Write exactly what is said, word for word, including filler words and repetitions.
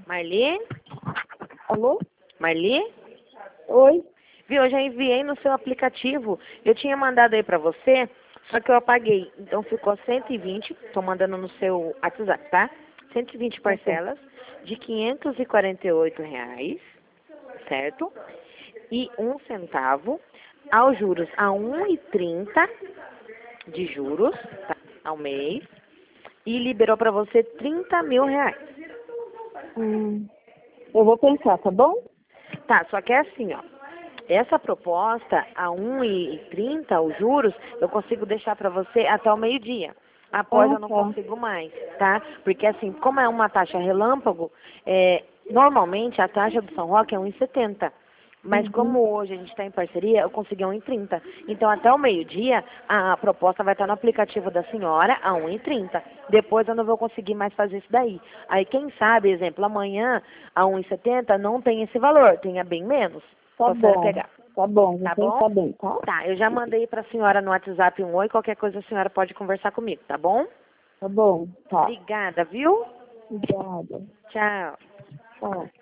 Marli? Alô? Marli? Oi? Viu, eu já enviei no seu aplicativo. Eu tinha mandado aí pra você, só que eu apaguei. Então ficou cento e vinte, tô mandando no seu WhatsApp, tá? cento e vinte parcelas de quinhentos e quarenta e oito reais, certo? E um centavo aos juros a um e trinta de juros, tá? Ao mês. E liberou pra você trinta mil reais. Hum, eu vou pensar, tá bom? Tá, só que é assim, ó. Essa proposta, a um e trinta, os juros, eu consigo deixar para você até o meio-dia. Após Ah, eu não tá. consigo mais, tá? Porque assim, como é uma taxa relâmpago, é, normalmente a taxa do São Roque é um e setenta. Mas Uhum. como hoje a gente está em parceria, eu consegui um e trinta. Então até o meio-dia, a proposta vai estar no aplicativo da senhora a um e trinta. Depois eu não vou conseguir mais fazer isso daí. Aí quem sabe, exemplo, amanhã a um e setenta não tem esse valor, tenha bem menos. Tá Pra senhora bom. pegar. Tá bom, vou Tá bom? pensar bem, tá? Tá, eu já mandei pra senhora no WhatsApp um oi, qualquer coisa a senhora pode conversar comigo, tá bom? Tá bom, tá. Obrigada, viu? Obrigada. Tchau. Tchau.